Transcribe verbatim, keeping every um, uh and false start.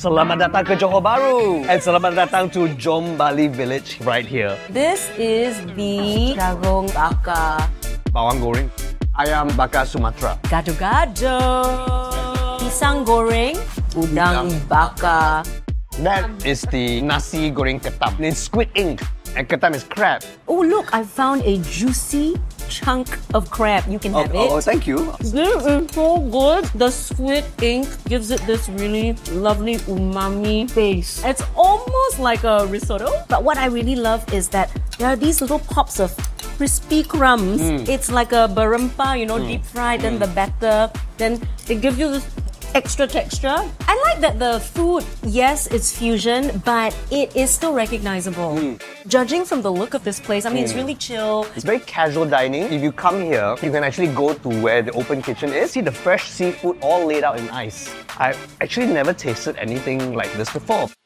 Selamat datang ke Johor Bahru and selamat datang to Jom Bali Village right here. This is the jagung bakar, Bawang goreng, ayam bakar Sumatera, gado-gado, pisang goreng, udang bakar. That is the nasi goreng ketam. It's squid ink and ketam is crab. Oh look, I found a juicy chunk of crab. You can Oh, have it. oh, thank you. This is so good. The squid ink gives it this really lovely umami base. It's almost like a risotto. But what I really love is that there are these little pops of crispy crumbs. Mm. It's like a barumpa, you know, mm. deep fried, mm. then the batter. Then they give you this extra texture. I like that the food, yes, it's fusion, but it is still recognizable. Mm. Judging from the look of this place, I mean, mm. it's really chill. It's very casual dining. If you come here, you can actually go to where the open kitchen is. See the fresh seafood all laid out in ice. I've actually never tasted anything like this before.